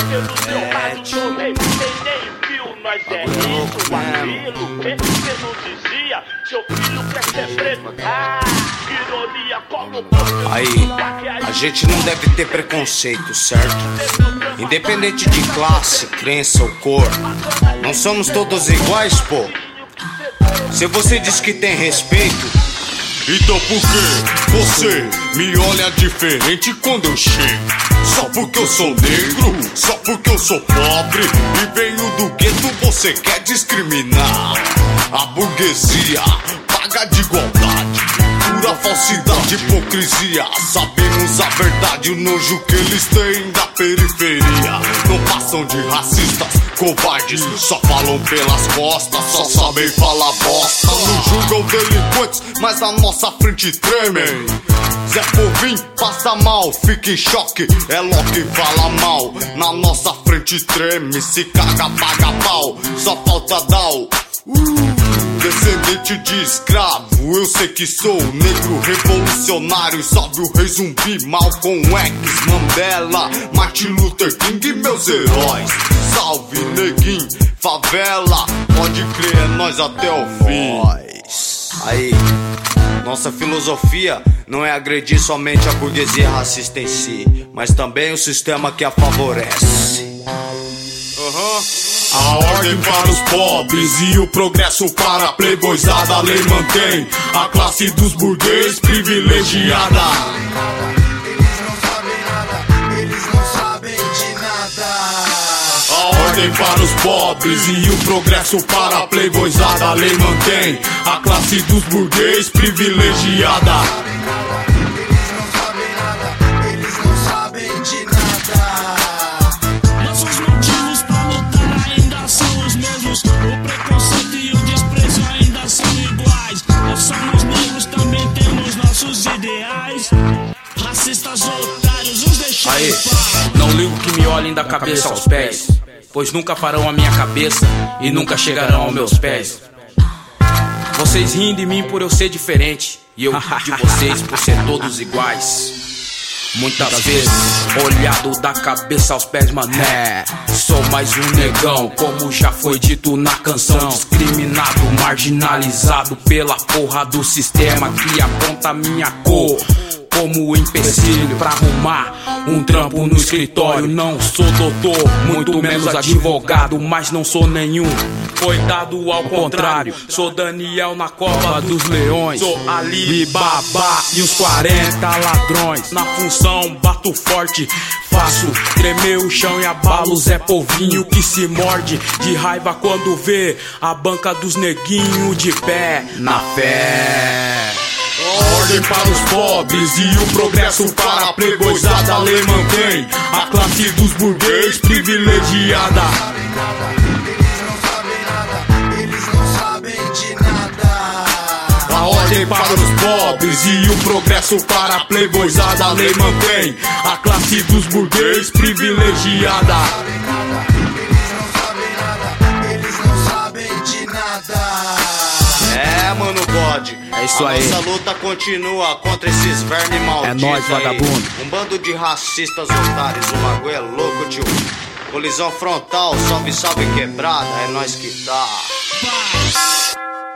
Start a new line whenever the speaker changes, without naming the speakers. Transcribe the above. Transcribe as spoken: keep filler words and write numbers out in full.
pelo seu lado do rei, sem nem fio. Nós é isso, aquilo, você não dizia. Seu filho quer ser preto, ah, ironia como
aí, a gente não deve ter preconceito, certo? Independente de classe, crença ou cor, não somos todos iguais, pô. Se você diz que tem respeito,
então por que você me olha diferente quando eu chego? Só porque eu sou negro? Só porque eu sou pobre? E venho do gueto, você quer discriminar? A burguesia paga de igualdade, pura falsidade, hipocrisia. Sabemos a verdade, o nojo que eles têm da periferia. Não passam de racistas, covardes, só falam pelas costas, só sabem falar bosta. Não julgam delinquentes, mas na nossa frente tremem. Zé Povinho passa mal, fica em choque, é Loki fala mal. Na nossa frente treme, se caga, paga pau, só falta dar o uh. Descendente de escravo, eu sei que sou negro revolucionário. Salve o rei zumbi, Malcolm X, Mandela, Martin Luther King e meus heróis. Salve neguinho, favela, pode crer, é nós até o fim.
Aí, nossa filosofia não é agredir somente a burguesia racista em si, mas também o sistema que a favorece.
Uhum. A ordem para os pobres e o progresso para a playboyzada. A lei mantém a classe dos burguês privilegiada.
Eles não sabem nada, eles não sabem de nada.
A ordem para os pobres e o progresso para a playboyzada. A lei mantém a classe dos burguês privilegiada.
Eles não sabem nada, eles não sabem de nada.
Nossos motivos pra lutar ainda são os mesmos. O preconceito e o desprezo ainda são iguais. Nós somos negros, também temos nossos ideais. Racistas otários, os deixamos.
Aí, não ligo que me olhem da cabeça aos pés, pois nunca farão a minha cabeça e nunca chegarão aos meus pés. Vocês riem de mim por eu ser diferente, e eu de vocês por ser todos iguais. Muitas vezes, olhado da cabeça aos pés, mané, sou mais um negão, como já foi dito na canção. Discriminado, marginalizado pela porra do sistema que aponta minha cor como empecilho pra arrumar um trampo no escritório. Não sou doutor, muito menos advogado, mas não sou nenhum coitado, ao contrário. Sou Daniel na cova dos leões, sou Ali Baba e os quarenta ladrões. Na função bato forte, faço tremer o chão e abalo o Zé Povinho que se morde de raiva quando vê a banca dos neguinhos de pé na fé.
Ordem para os pobres e o progresso para a playboyzada. A lei mantém a classe dos burguês privilegiada.
Eles não sabem nada, eles não sabem de nada.
A ordem para os pobres e o progresso para a playboyzada. A lei mantém a classe dos burguês privilegiada.
Eles não sabem nada, eles não sabem de nada.
é mano bode,
é isso
a
aí.
Nossa luta continua contra esses vermes malditos.
É nóis, vagabundo.
Um bando de racistas otários, o bagulho é louco, tio. Colisão frontal, salve, salve quebrada, é nós que tá.